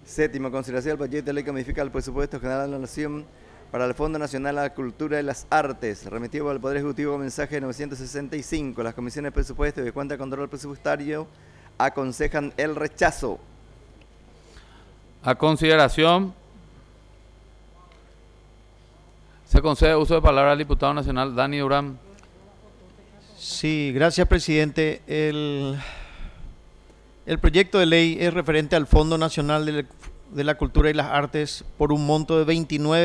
Séptimo, consideración del proyecto de ley que modifica el presupuesto general de la Nación para el Fondo Nacional de la Cultura y las Artes, remitido al Poder Ejecutivo con mensaje 965. Las comisiones de presupuesto y de cuenta de control presupuestario aconsejan el rechazo. A consideración, se concede uso de palabra al diputado nacional Dani Durán. Sí, gracias, presidente. El proyecto de ley es referente al Fondo Nacional de la Cultura y las Artes por un monto de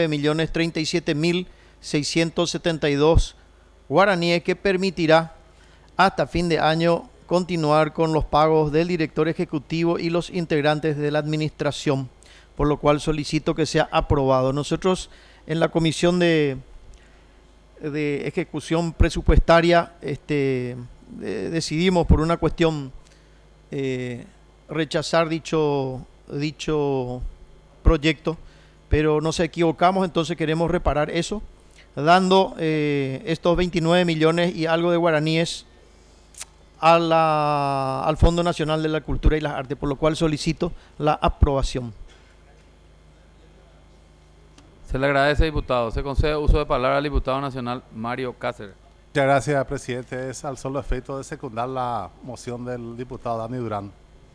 29.037.672 guaraníes que permitirá hasta fin de año continuar con los pagos del director ejecutivo y los integrantes de la administración, por lo cual solicito que sea aprobado. Nosotros en la Comisión de Ejecución Presupuestaria decidimos por una cuestión rechazar dicho proyecto, pero nos equivocamos, entonces queremos reparar eso, dando estos 29 millones y algo de guaraníes al Fondo Nacional de la Cultura y las Artes, por lo cual solicito la aprobación. Se le agradece, diputado. Se concede uso de palabra al diputado nacional Mario Cáceres. Muchas gracias, presidente. Es al solo efecto de secundar la moción del diputado Dani Durán.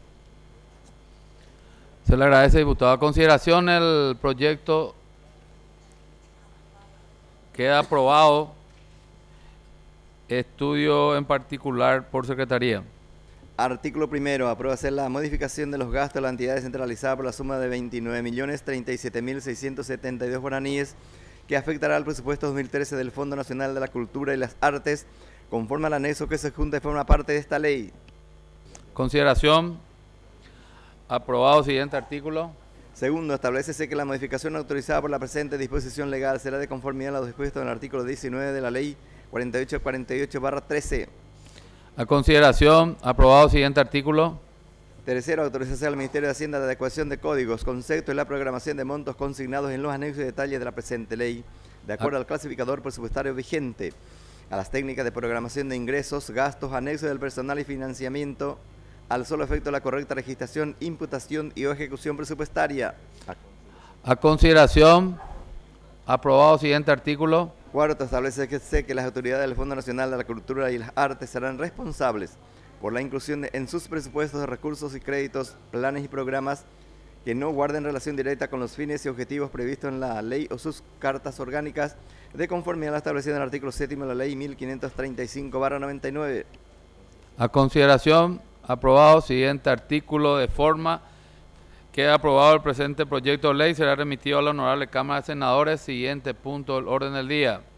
Se le agradece, diputado. A consideración, el proyecto queda aprobado. Estudio en particular por secretaría. Artículo primero. Aprueba hacer la modificación de los gastos de la entidad descentralizada por la suma de 29.037.672 guaraníes que afectará al presupuesto 2013 del Fondo Nacional de la Cultura y las Artes, conforme al anexo que se junta y forma parte de esta ley. Consideración. Aprobado. Siguiente artículo. Segundo, establécese que la modificación autorizada por la presente disposición legal será de conformidad a los dispuestos en el artículo 19 de la Ley 4848/13. A consideración. Aprobado. Siguiente artículo. Tercero, autorización al Ministerio de Hacienda de adecuación de códigos, conceptos y la programación de montos consignados en los anexos y detalles de la presente ley, de acuerdo al clasificador presupuestario vigente, a las técnicas de programación de ingresos, gastos, anexos del personal y financiamiento, al solo efecto de la correcta registración, imputación y o ejecución presupuestaria. A consideración. Aprobado. Siguiente artículo. Cuarto, establece que las autoridades del Fondo Nacional de la Cultura y las Artes serán responsables por la inclusión en sus presupuestos de recursos y créditos, planes y programas que no guarden relación directa con los fines y objetivos previstos en la ley o sus cartas orgánicas, de conformidad a lo establecido en el artículo 7 de la ley 1535/99. A consideración. Aprobado. Siguiente artículo. De forma queda aprobado el presente proyecto de ley. Será remitido a la Honorable Cámara de Senadores. Siguiente punto del orden del día.